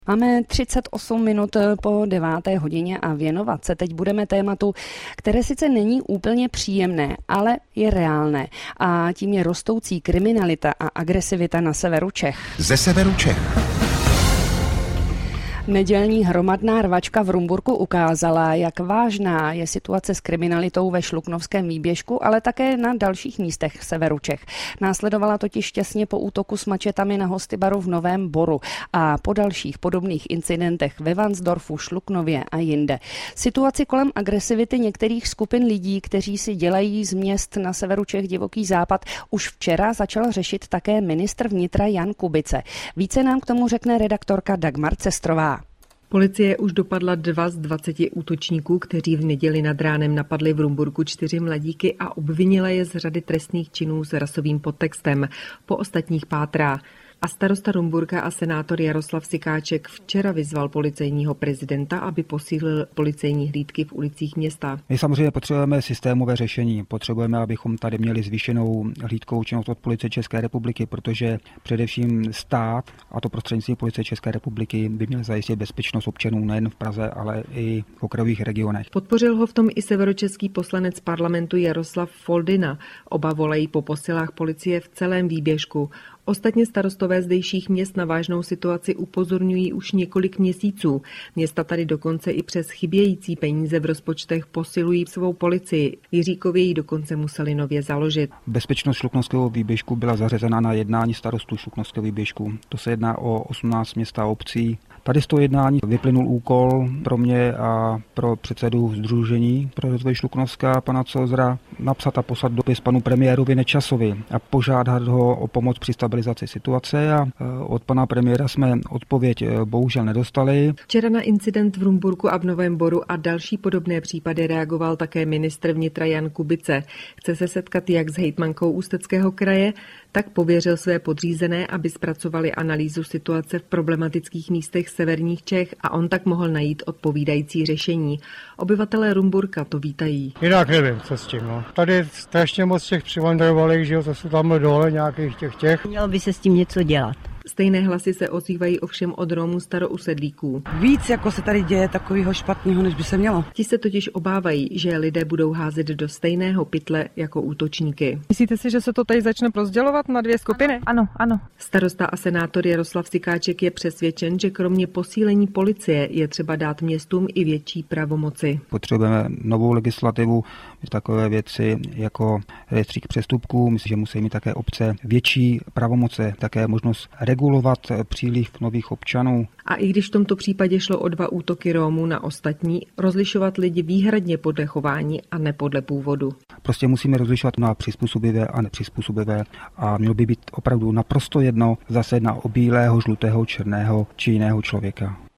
Máme 38 minut po 9. hodině a věnovat se teď budeme tématu, které sice není úplně příjemné, ale je reálné. A tím je rostoucí kriminalita a agresivita na severu Čech. Ze severu Čech. Nedělní hromadná rvačka v Rumburku ukázala, jak vážná je situace s kriminalitou ve Šluknovském výběžku, ale také na dalších místech severu Čech. Následovala totiž těsně po útoku s mačetami na hostybaru v Novém Boru a po dalších podobných incidentech ve Varnsdorfu, Šluknově a jinde. Situaci kolem agresivity některých skupin lidí, kteří si dělají z měst na severu Čech divoký západ, už včera začal řešit také ministr vnitra Jan Kubice. Více nám k tomu řekne redaktorka Dagmar Cestrová. Policie už dopadla 2 z 20 útočníků, kteří v neděli nad ránem napadli v Rumburku 4 mladíky a obvinila je z řady trestných činů s rasovým podtextem. Po ostatních pátrá. A starosta Rumburka a senátor Jaroslav Sikáček včera vyzval policejního prezidenta, aby posílil policejní hlídky v ulicích města. My samozřejmě potřebujeme systémové řešení. Potřebujeme, abychom tady měli zvýšenou hlídkovou činnost od Policie České republiky, protože především stát, a to prostřednictvím Policie České republiky, by měl zajistit bezpečnost občanů nejen v Praze, ale i v okrajových regionech. Podpořil ho v tom i severočeský poslanec parlamentu Jaroslav Foldyna. Oba volají po posilách policie v celém výběžku. Ostatně starostové zdejších měst na vážnou situaci upozorňují už několik měsíců. Města tady dokonce i přes chybějící peníze v rozpočtech posilují svou policii. Jiříkově ji dokonce museli nově založit. Bezpečnost Šluknovského výběžku byla zařazena na jednání starostů Šluknovského výběžku. To se jedná o 18 měst a obcí. Tady z toho jednání vyplynul úkol pro mě a pro předsedu Sdružení pro rozvoj Šluknovska, pana Cozra, napsat a poslat dopis panu premiérovi Nečasovi a požádat ho o pomoc při stabilizaci situace a od pana premiéra jsme odpověď bohužel nedostali. Včera na incident v Rumburku a v Novém Boru a další podobné případy reagoval také ministr vnitra Jan Kubice. Chce se setkat jak s hejtmankou Ústeckého kraje, tak pověřil své podřízené, aby zpracovali analýzu situace v problematických místech severních Čech a on tak mohl najít odpovídající řešení. Obyvatelé Rumburka to vítají. Jinak nevím, co s tím. No. Tady strašně moc těch přivandrovali, že jo, to jsou tam dole nějakých těch. Mělo by se s tím něco dělat. Stejné hlasy se ozývají ovšem od Romů starousedlíků. Víc jako se tady děje takového špatného, než by se mělo. Ti se totiž obávají, že lidé budou házet do stejného pytle jako útočníky. Myslíte si, že se to tady začne rozdělovat na 2 skupiny? Ano. Starosta a senátor Jaroslav Sikáček je přesvědčen, že kromě posílení policie je třeba dát městům i větší pravomoci. Potřebujeme novou legislativu, takové věci jako rejstřík přestupků. Myslím, že musí mít také obce větší pravomoce, také možnost regulovat příliv nových občanů. A i když v tomto případě šlo o 2 útoky Rómů na ostatní, rozlišovat lidi výhradně podle chování a ne podle původu. Prostě musíme rozlišovat na přizpůsobivé a nepřizpůsobivé a mělo by být opravdu naprosto jedno, zase na bílého, žlutého, černého či jiného člověka.